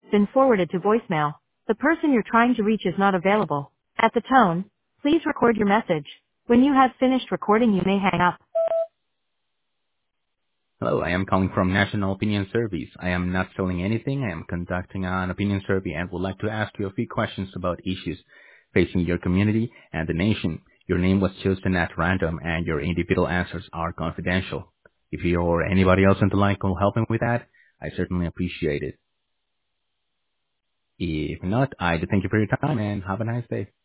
been forwarded to voicemail. The person you're trying to reach is not available. At the tone, please record your message. When you have finished recording, you may hang up. Hello, I am calling from National Opinion Service. I am not selling anything. I am conducting an opinion survey and would like to ask you a few questions about issues facing your community and the nation. Your name was chosen at random and your individual answers are confidential. If you or anybody else on the line can help me with that, I certainly appreciate it. If not, I do thank you for your time and have a nice day.